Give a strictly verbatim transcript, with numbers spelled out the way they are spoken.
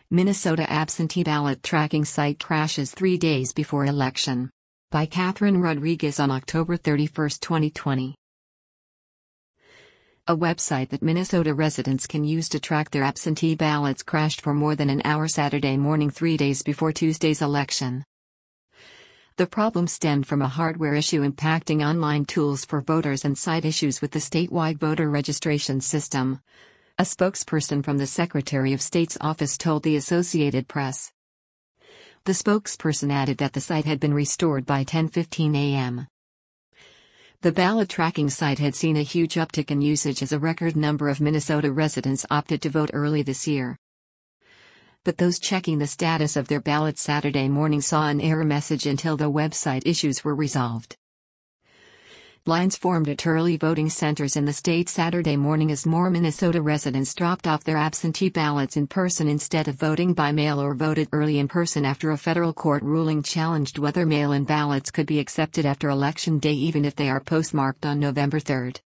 Minnesota absentee ballot tracking site crashes three days before election. By Catherine Rodriguez on October thirty-first, twenty twenty. A website that Minnesota residents can use to track their absentee ballots crashed for more than an hour Saturday morning, three days before Tuesday's election. The problem stemmed from a hardware issue impacting online tools for voters and site issues with the statewide voter registration system. A spokesperson from the Secretary of State's office told the Associated Press. The spokesperson added that the site had been restored by ten fifteen a m The ballot tracking site had seen a huge uptick in usage as a record number of Minnesota residents opted to vote early this year. But those checking the status of their ballot Saturday morning saw an error message until the website issues were resolved. Lines formed at early voting centers in the state Saturday morning as more Minnesota residents dropped off their absentee ballots in person instead of voting by mail or voted early in person after a federal court ruling challenged whether mail-in ballots could be accepted after Election Day even if they are postmarked on November third.